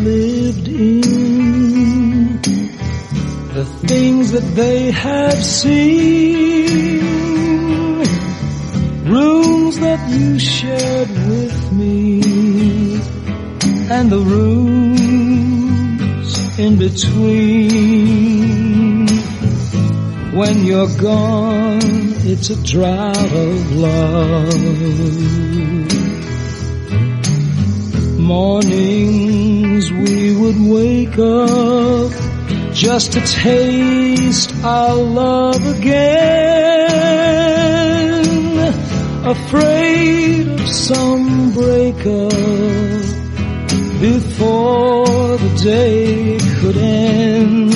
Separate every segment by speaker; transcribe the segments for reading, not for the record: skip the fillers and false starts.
Speaker 1: lived in, the things that they have seen, rooms that you shared with me, and the rooms in between. When you're gone, it's a drought of love. Mornings we would wake up just to taste our love again, afraid of some breakup before the day could end.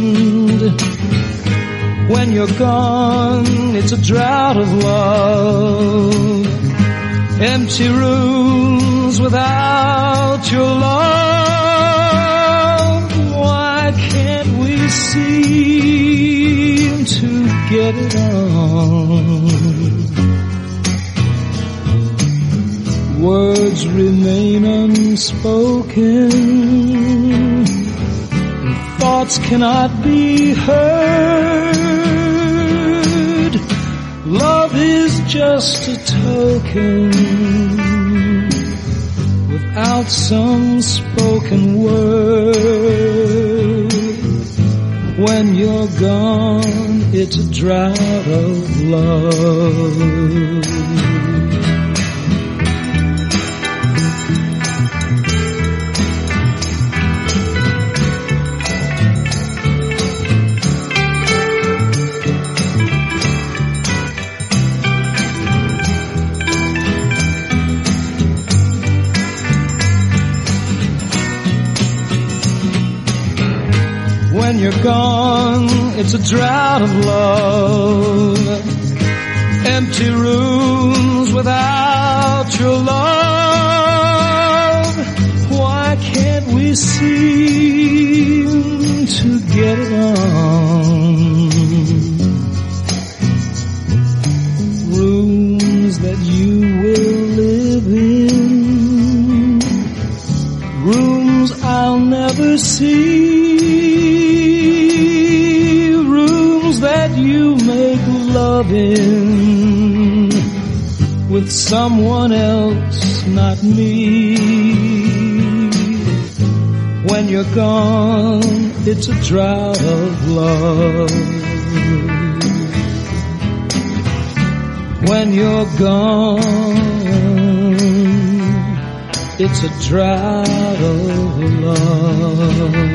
Speaker 1: When you're gone, it's a drought of love, empty rooms without your love. Why can't we seem to get it on? Words remain unspoken, and thoughts cannot be heard. Love is just a token without some spoken word. When you're gone, it's a drought of love. When you're gone, it's a drought of love, empty rooms without your love. Why can't we seem to get it on? Rooms that you will live in, rooms I'll never see, that you make love in with someone else, not me. When you're gone, it's a drought of love. When you're gone, it's a drought of love.